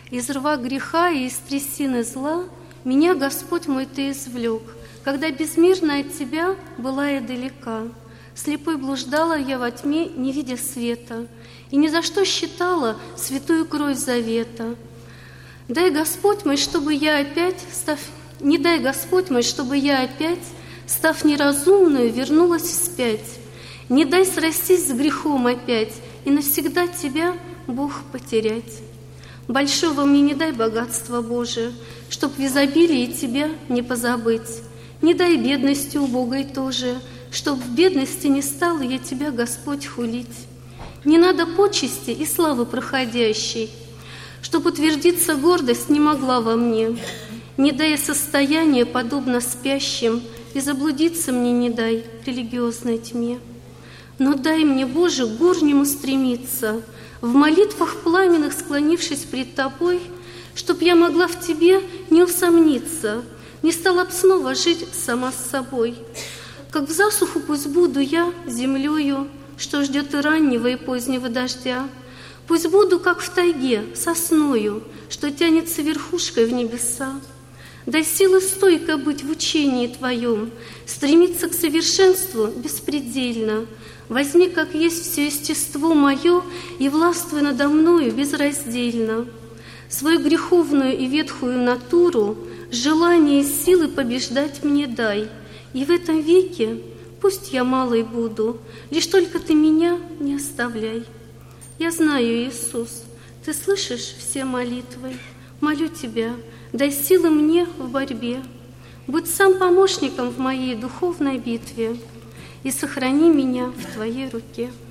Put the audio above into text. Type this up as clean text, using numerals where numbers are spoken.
Из рва греха и из трясины зла меня, Господь мой, Ты извлек, когда безмерно от Тебя была я далека. Слепой блуждала я во тьме, не видя света, и ни за что считала святую кровь завета. Дай, Господь мой, чтобы я опять, не дай, Господь мой, чтобы я опять, став неразумную, вернулась вспять. Не дай срастись с грехом опять и навсегда Тебя, Бог, потерять. Большого мне не дай богатства Божие, чтоб в изобилии Тебя не позабыть. Не дай бедности убогой тоже, чтоб в бедности не стала я Тебя, Господь, хулить. Не надо почести и славы проходящей, чтоб утвердиться гордость не могла во мне. Не дай состояние, подобно спящим, и заблудиться мне не дай в религиозной тьме. Но дай мне, Боже, к горнему стремиться, в молитвах пламенных склонившись пред Тобой, чтоб я могла в Тебе не усомниться, не стала б снова жить сама с собой. Как в засуху пусть буду я землею, что ждет и раннего, и позднего дождя. Пусть буду, как в тайге, сосною, что тянется верхушкой в небеса. Дай силы стойко быть в учении Твоем, стремиться к совершенству беспредельно. Возьми, как есть, все естество мое и властвуй надо мною безраздельно. Свою греховную и ветхую натуру, желание и силы побеждать мне дай. И в этом веке пусть я малой буду, лишь только Ты меня не оставляй. Я знаю, Иисус, Ты слышишь все молитвы. Молю Тебя, дай силы мне в борьбе. Будь сам помощником в моей духовной битве и сохрани меня в Твоей руке.